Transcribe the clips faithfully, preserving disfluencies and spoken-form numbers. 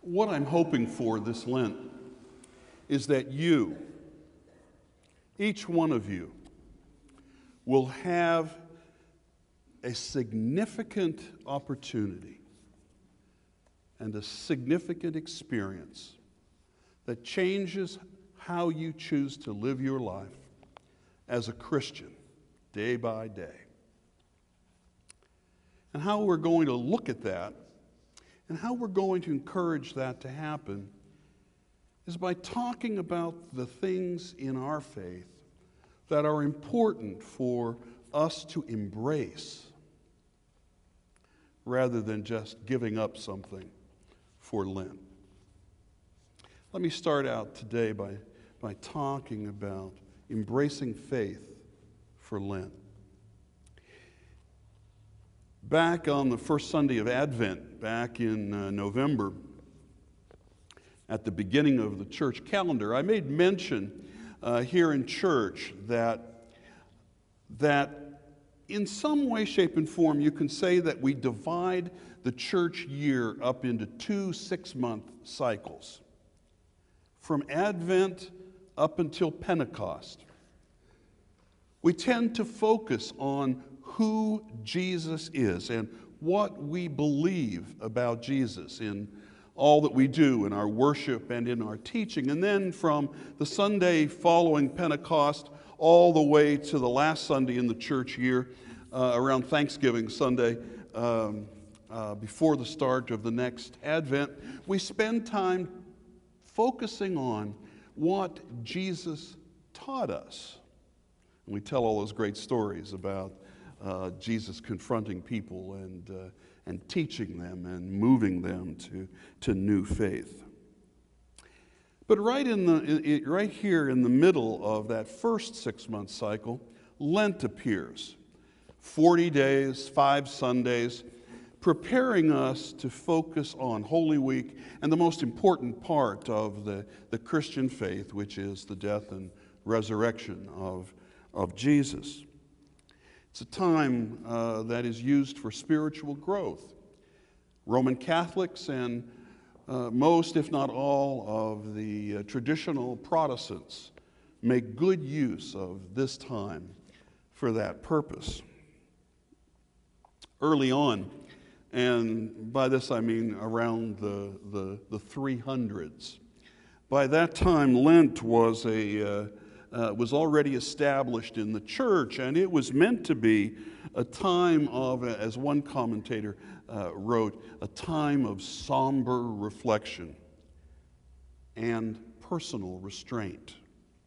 What I'm hoping for this Lent is that you, each one of you, will have a significant opportunity and a significant experience that changes how you choose to live your life as a Christian day by day. And how we're going to look at that and how we're going to encourage that to happen is by talking about the things in our faith that are important for us to embrace rather than just giving up something for Lent. Let me start out today by, by talking about embracing faith for Lent. Back on the first Sunday of Advent, back in uh, November, at the beginning of the church calendar, I made mention uh, here in church that, that in some way, shape, and form, you can say that we divide the church year up into two six-month cycles. From Advent up until Pentecost, we tend to focus on who Jesus is and what we believe about Jesus in all that we do in our worship and in our teaching. And then from the Sunday following Pentecost all the way to the last Sunday in the church year, uh, around Thanksgiving Sunday, um, uh, before the start of the next Advent, we spend time focusing on what Jesus taught us. And we tell all those great stories about uh, Jesus confronting people and uh, and teaching them and moving them to, to new faith. But right in the right here in the middle of that first six-month cycle, Lent appears. Forty days, five Sundays, preparing us to focus on Holy Week and the most important part of the, the Christian faith, which is the death and resurrection of, of Jesus. It's a time uh, that is used for spiritual growth. Roman Catholics and uh, most, if not all, of the uh, traditional Protestants make good use of this time for that purpose. Early on, and by this I mean around the, the, the three hundreds, by that time Lent was a uh, Uh, was already established in the church, and it was meant to be a time of, as one commentator uh, wrote, a time of somber reflection and personal restraint.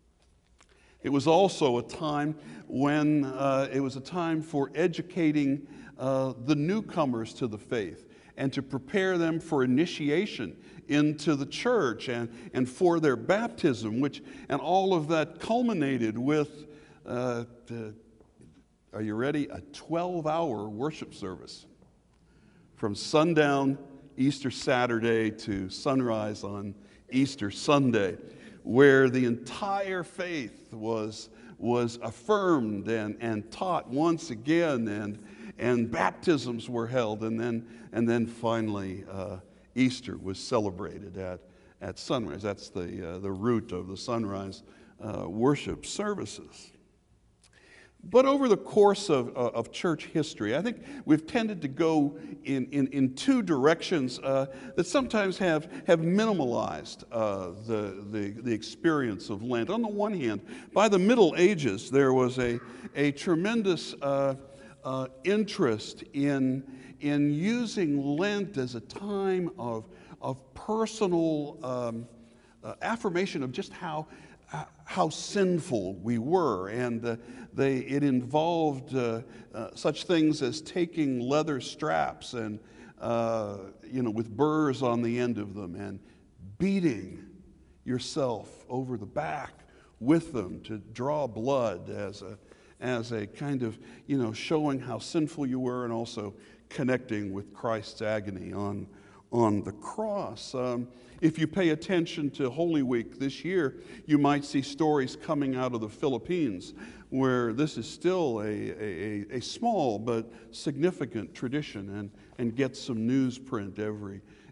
It was also a time when uh, it was a time for educating uh, the newcomers to the faith and to prepare them for initiation into the church and, and for their baptism, which and all of that culminated with, uh, the, are you ready? A twelve-hour worship service from sundown Easter Saturday to sunrise on Easter Sunday, where the entire faith was was affirmed and, and taught once again, and and baptisms were held, and then and then finally uh, Easter was celebrated at, at sunrise. That's the, uh, the root of the sunrise uh, worship services. But over the course of, uh, of church history, I think we've tended to go in, in, in two directions uh, that sometimes have, have minimalized uh, the, the, the experience of Lent. On the one hand, by the Middle Ages, there was a, a tremendous uh, uh, interest in in using Lent as a time of, of personal um, uh, affirmation of just how, uh, how sinful we were. And uh, they, it involved uh, uh, such things as taking leather straps and, uh, you know, with burrs on the end of them, and beating yourself over the back with them to draw blood as a, as a kind of, you know, showing how sinful you were, and also connecting with Christ's agony on, on the cross. Um, if you pay attention to Holy Week this year, you might see stories coming out of the Philippines where this is still a, a, a small but significant tradition, and, and gets some newsprint every,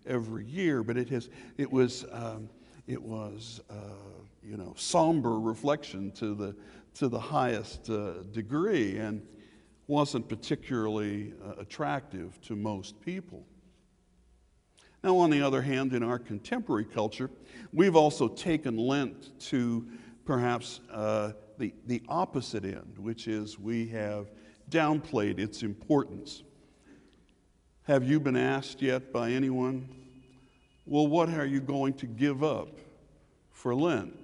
every year, but it has it was um, it was uh, you know somber reflection to the to the highest uh, degree, and wasn't particularly uh, attractive to most people. Now, on the other hand, in our contemporary culture, we've also taken Lent to perhaps uh, the, the opposite end, which is we have downplayed its importance. Have you been asked yet by anyone, well, what are you going to give up for Lent?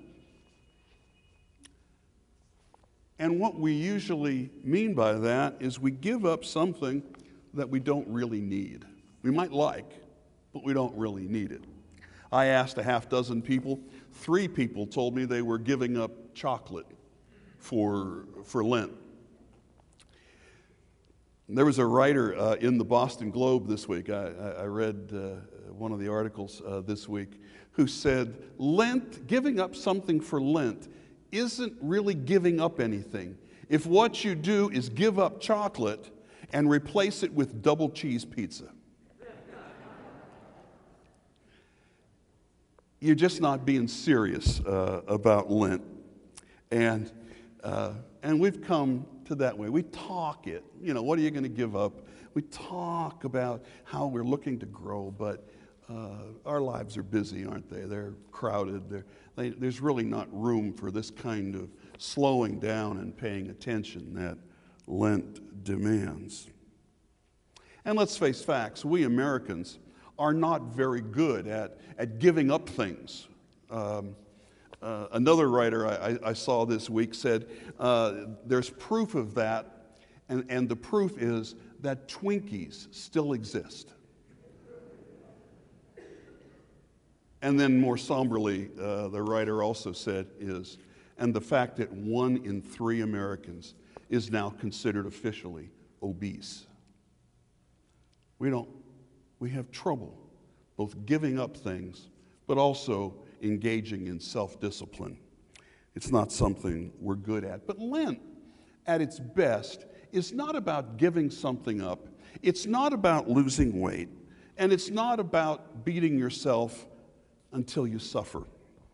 And what we usually mean by that is we give up something that we don't really need. We might like, but we don't really need it. I asked a half dozen people. Three people told me they were giving up chocolate for, for Lent. There was a writer uh, in the Boston Globe this week, I, I read uh, one of the articles uh, this week, who said, Lent, giving up something for Lent isn't really giving up anything. If what you do is give up chocolate and replace it with double cheese pizza, you're just not being serious uh, about Lent. And uh, and we've come to that way. We talk it. You know, what are you going to give up? We talk about how we're looking to grow, but uh, our lives are busy, aren't they? They're crowded. They're, they, there's really not room for this kind of slowing down and paying attention that Lent demands. And let's face facts. We Americans are not very good at, at giving up things. Um, uh, another writer I, I saw this week said uh, there's proof of that, and, and the proof is that Twinkies still exist. And then more somberly, uh, the writer also said is, and the fact that one in three Americans is now considered officially obese. We don't We have trouble both giving up things, but also engaging in self-discipline. It's not something we're good at. But Lent, at its best, is not about giving something up. It's not about losing weight. And it's not about beating yourself until you suffer.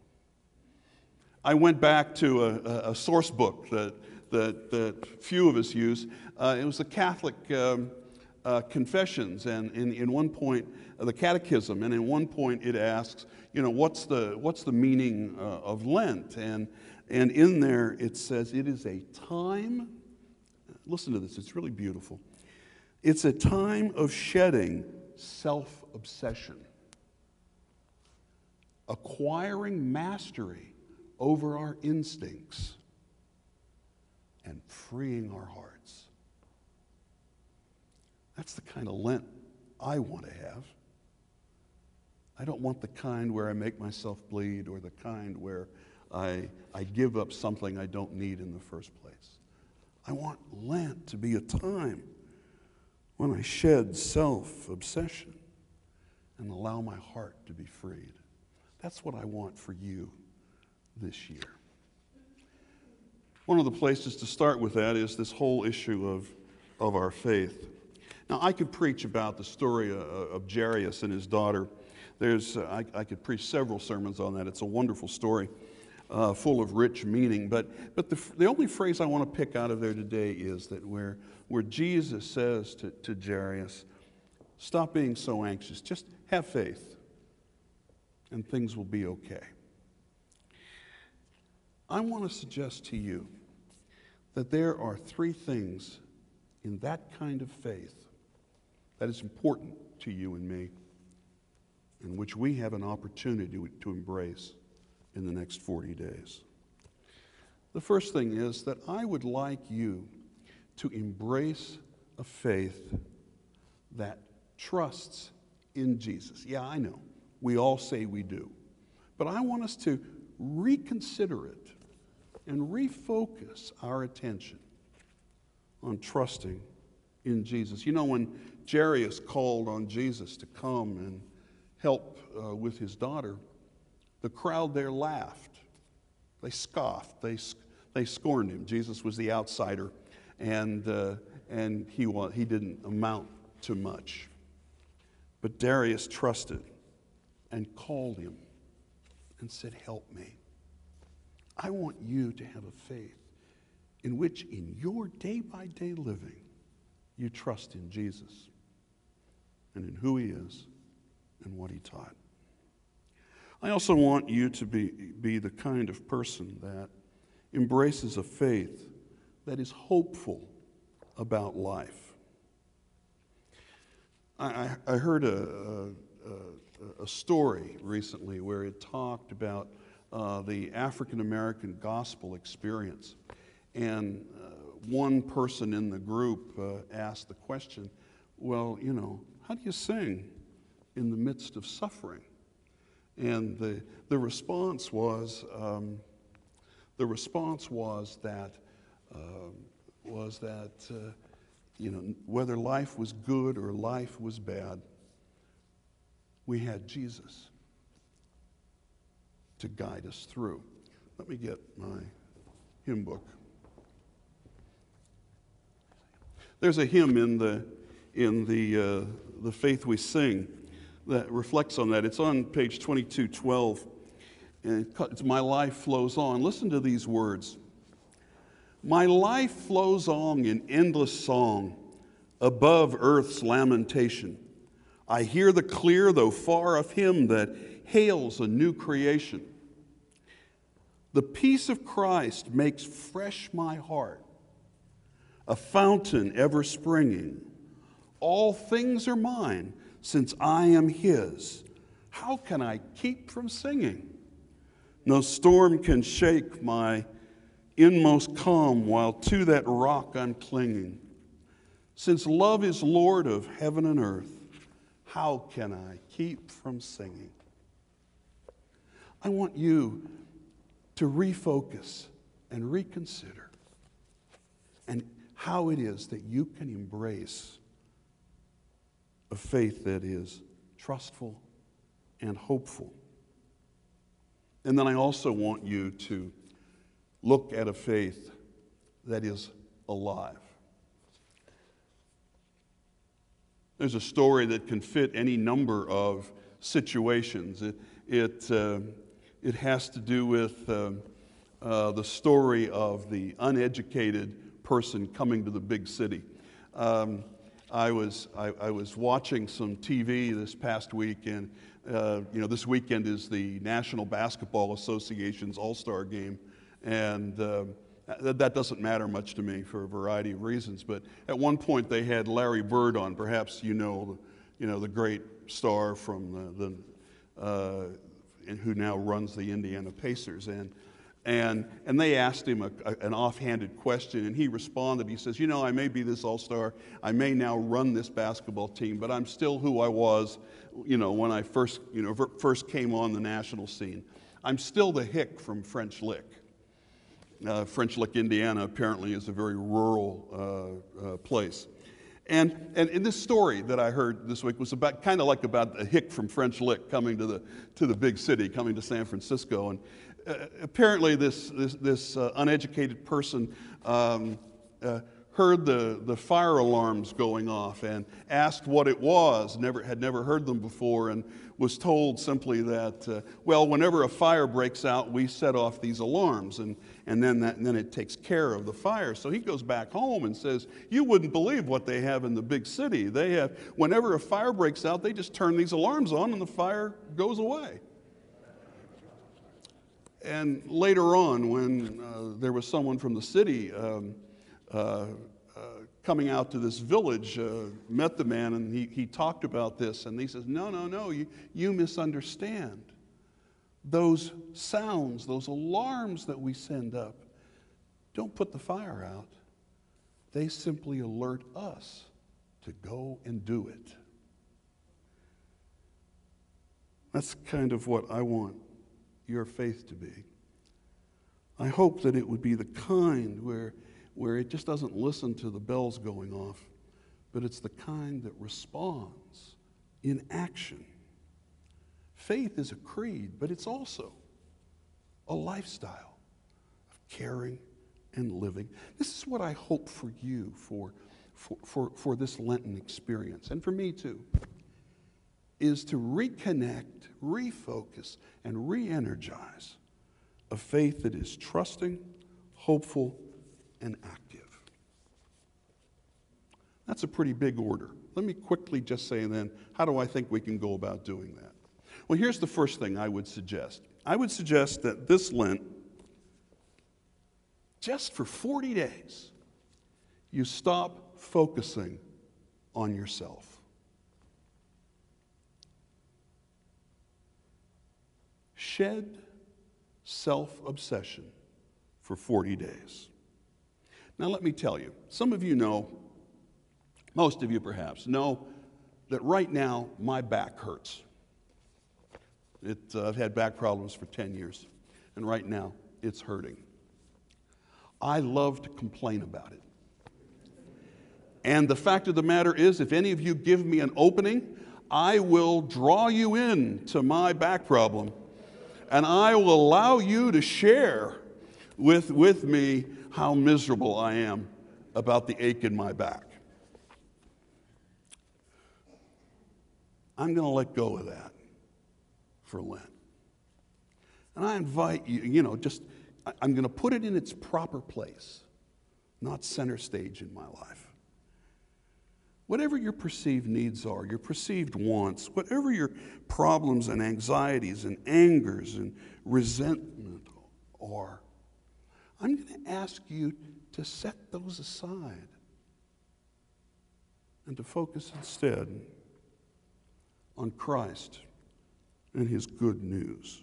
I went back to a, a source book that, that, that few of us use. Uh, it was the Catholic um, Uh, confessions, and in, in one point, uh, the catechism, and in one point it asks, you know, what's the what's the meaning uh, of Lent? And and in there it says it is a time, listen to this, it's really beautiful. It's a time of shedding self-obsession, acquiring mastery over our instincts, and freeing our hearts. That's the kind of Lent I want to have. I don't want the kind where I make myself bleed or the kind where I, I give up something I don't need in the first place. I want Lent to be a time when I shed self-obsession and allow my heart to be freed. That's what I want for you this year. One of the places to start with that is this whole issue of, of our faith. Now, I could preach about the story of Jairus and his daughter. There's, uh, I, I could preach several sermons on that. It's a wonderful story, uh, full of rich meaning. But, but the, the only phrase I want to pick out of there today is that where, where Jesus says to, to Jairus, stop being so anxious. Just have faith, and things will be okay. I want to suggest to you that there are three things in that kind of faith that is important to you and me, and which we have an opportunity to, to embrace in the next forty days. The first thing is that I would like you to embrace a faith that trusts in Jesus. Yeah, I know. We all say we do. But I want us to reconsider it and refocus our attention on trusting in Jesus. You know, when Jairus called on Jesus to come and help uh, with his daughter, the crowd there laughed. They scoffed. They they scorned him. Jesus was the outsider, and uh, and he was, he didn't amount to much. But Jairus trusted and called him and said, "Help me." I want you to have a faith in which in your day-by-day living you trust in Jesus and in who he is and what he taught. I also want you to be, be the kind of person that embraces a faith that is hopeful about life. I, I, I heard a, a, a story recently where it talked about uh, the African American gospel experience. And uh, one person in the group uh, asked the question, well, you know, how do you sing in the midst of suffering? And the, the response was, um, the response was that, uh, was that, uh, you know, whether life was good or life was bad, we had Jesus to guide us through. Let me get my hymn book. There's a hymn in the in the uh, the Faith We Sing that reflects on that. It's on page twenty-two twelve, and it's "My life flows on." Listen to these words. My life flows on in endless song, above earth's lamentation. I hear the clear, though far, of him that hails a new creation. The peace of Christ makes fresh my heart, a fountain ever springing. All things are mine, since I am his. How can I keep from singing? No storm can shake my inmost calm, while to that rock I'm clinging. Since love is Lord of heaven and earth, how can I keep from singing? I want you to refocus and reconsider and how it is that you can embrace a faith that is trustful and hopeful. And then I also want you to look at a faith that is alive. There's a story that can fit any number of situations. It, it, uh, it has to do with uh, uh, the story of the uneducated person coming to the big city. Um, I was I, I was watching some T V this past week, and uh, you know this weekend is the National Basketball Association's All-Star Game, and uh, that, that doesn't matter much to me for a variety of reasons. But at one point they had Larry Bird on. Perhaps you know the, you know the great star from the, the uh, who now runs the Indiana Pacers, and. And, and they asked him a, a, an offhanded question, and he responded. He says, you know, I may be this all-star, I may now run this basketball team, but I'm still who I was, you know, when I first, you know, first came on the national scene. I'm still the hick from French Lick. Uh, French Lick, Indiana, apparently is a very rural uh, uh, place. And, and in this story that I heard this week was about kind of like about a hick from French Lick coming to the to the big city, coming to San Francisco. And uh, apparently this this, this uh, uneducated person um, uh, heard the, the fire alarms going off and asked what it was, never had never heard them before, and was told simply that, uh, well, whenever a fire breaks out, we set off these alarms, and, and, then that, and then it takes care of the fire. So he goes back home and says, you wouldn't believe what they have in the big city. They have, whenever a fire breaks out, they just turn these alarms on and the fire goes away. And later on, when uh, there was someone from the city um, uh, uh, coming out to this village, uh, met the man, and he, he talked about this, and he says, no, no, no, you, you misunderstand. Those sounds, those alarms that we send up, don't put the fire out. They simply alert us to go and do it. That's kind of what I want your faith to be. I hope that it would be the kind where, where it just doesn't listen to the bells going off, but it's the kind that responds in action. Faith is a creed, but it's also a lifestyle of caring and living. This is what I hope for you for, for, for, for this Lenten experience, and for me too. is to reconnect, refocus, and re-energize a faith that is trusting, hopeful, and active. That's a pretty big order. Let me quickly just say then, how do I think we can go about doing that? Well, here's the first thing I would suggest. I would suggest that this Lent, just for forty days, you stop focusing on yourself. Shed self-obsession for forty days. Now let me tell you, some of you know, most of you perhaps, know that right now my back hurts. It, uh, I've had back problems for ten years, and right now it's hurting. I love to complain about it. And the fact of the matter is, if any of you give me an opening, I will draw you in to my back problem, and I will allow you to share with, with me how miserable I am about the ache in my back. I'm going to let go of that for Lent. And I invite you, you know, just, I'm going to put it in its proper place, not center stage in my life. Whatever your perceived needs are, your perceived wants, whatever your problems and anxieties and angers and resentment are, I'm going to ask you to set those aside and to focus instead on Christ and his good news.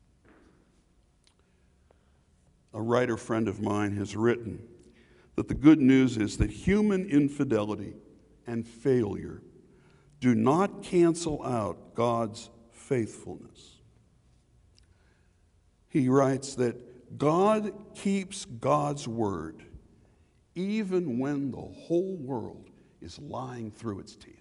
A writer friend of mine has written that the good news is that human infidelity and failure do not cancel out God's faithfulness. He writes that God keeps God's word even when the whole world is lying through its teeth.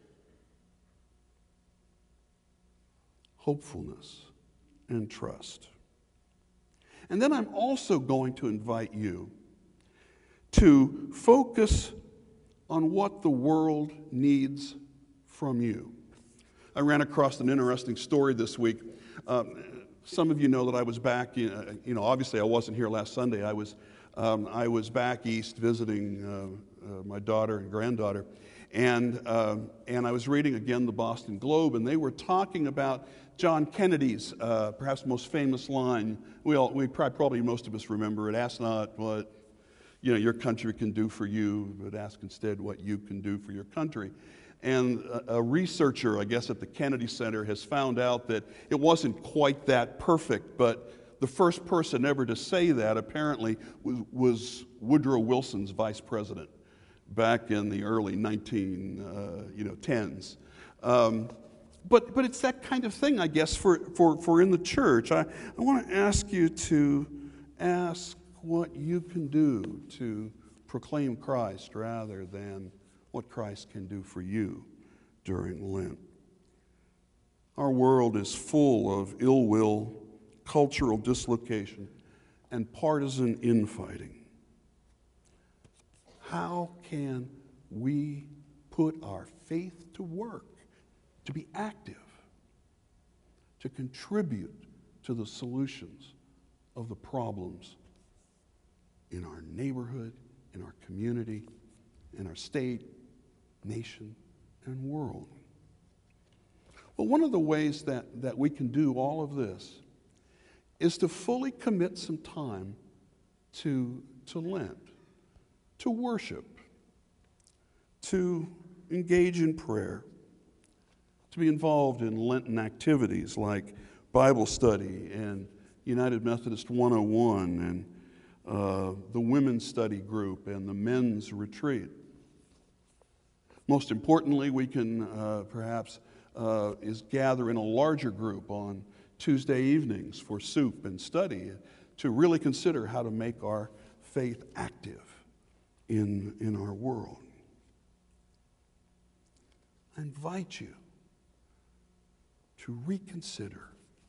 Hopefulness and trust. And then I'm also going to invite you to focus on what the world needs from you. I ran across an interesting story this week. Um, some of you know that I was back, you know, you know obviously I wasn't here last Sunday. I was, um, I was back east visiting uh, uh, my daughter and granddaughter. And, uh, and I was reading again the Boston Globe, and they were talking about John Kennedy's uh, perhaps most famous line. We, all, we probably, most of us remember it, ask not what you know, your country can do for you, but ask instead what you can do for your country. And a, a researcher, I guess, at the Kennedy Center has found out that it wasn't quite that perfect, but the first person ever to say that apparently was, was Woodrow Wilson's vice president back in the early nineteen uh, you know, tens. Um, but, but it's that kind of thing, I guess, for, for, for in the church. I, I want to ask you to ask what you can do to proclaim Christ rather than what Christ can do for you during Lent. Our world is full of ill will, cultural dislocation, and partisan infighting. How can we put our faith to work, to be active, to contribute to the solutions of the problems in our neighborhood, in our community, in our state, nation, and world? Well, one of the ways that, that we can do all of this is to fully commit some time to, to Lent, to worship, to engage in prayer, to be involved in Lenten activities like Bible study and United Methodist one oh one and uh, the women's study group and the men's retreat. Most importantly, we can uh, perhaps uh, is gather in a larger group on Tuesday evenings for soup and study to really consider how to make our faith active in, in our world. I invite you to reconsider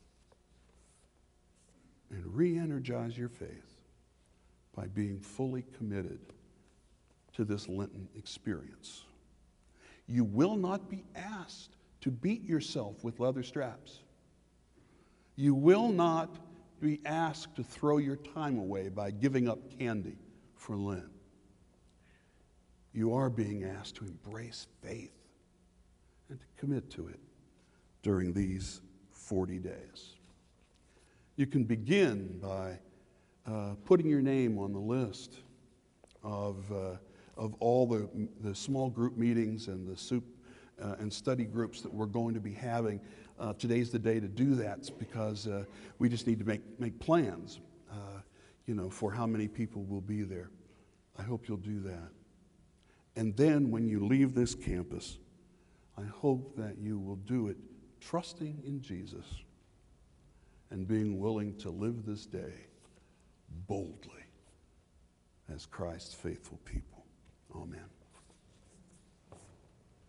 and re-energize your faith by being fully committed to this Lenten experience. You will not be asked to beat yourself with leather straps. You will not be asked to throw your time away by giving up candy for Lent. You are being asked to embrace faith and to commit to it during these forty days. You can begin by uh, putting your name on the list of, uh, of all the, the small group meetings and the soup uh, and study groups that we're going to be having. Uh, today's the day to do that because uh, we just need to make, make plans, uh, you know, for how many people will be there. I hope you'll do that. And then when you leave this campus, I hope that you will do it trusting in Jesus and being willing to live this day boldly as Christ's faithful people.